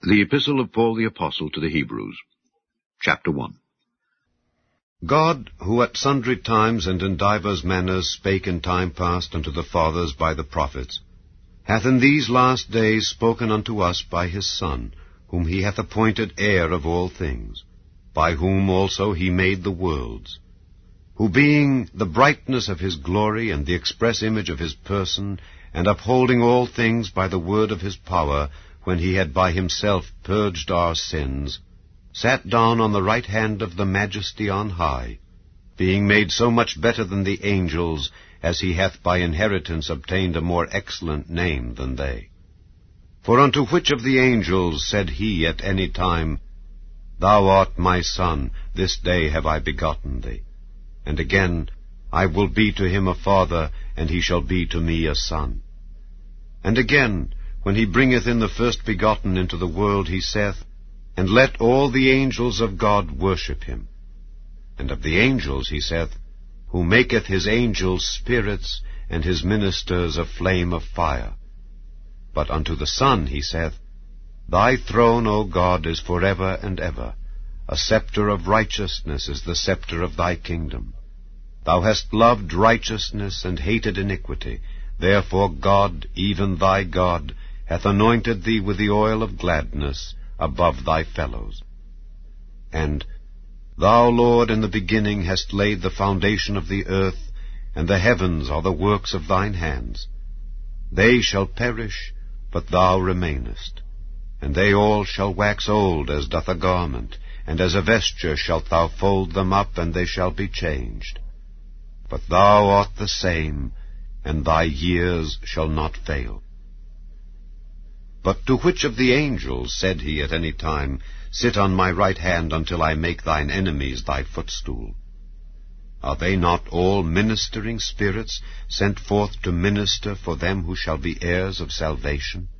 The Epistle of Paul the Apostle to the Hebrews, Chapter 1. God, who at sundry times and in divers manners spake in time past unto the fathers by the prophets, hath in these last days spoken unto us by his Son, whom he hath appointed heir of all things, by whom also he made the worlds, who being the brightness of his glory and the express image of his person, and upholding all things by the word of his power, when he had by himself purged our sins, sat down on the right hand of the Majesty on high, being made so much better than the angels, as he hath by inheritance obtained a more excellent name than they. For unto which of the angels said he at any time, Thou art my Son, this day have I begotten thee? And again, I will be to him a father, and he shall be to me a son. And again, when he bringeth in the first begotten into the world, he saith, And let all the angels of God worship him. And of the angels he saith, Who maketh his angels spirits, and his ministers a flame of fire. But unto the Son he saith, Thy throne, O God, is forever and ever. A scepter of righteousness is the scepter of thy kingdom. Thou hast loved righteousness and hated iniquity. Therefore God, even thy God, hath anointed thee with the oil of gladness above thy fellows. And Thou, Lord, in the beginning hast laid the foundation of the earth, and the heavens are the works of thine hands. They shall perish, but thou remainest. And they all shall wax old as doth a garment, and as a vesture shalt thou fold them up, and they shall be changed. But thou art the same, and thy years shall not fail. But to which of the angels said he at any time, Sit on my right hand until I make thine enemies thy footstool? Are they not all ministering spirits, sent forth to minister for them who shall be heirs of salvation?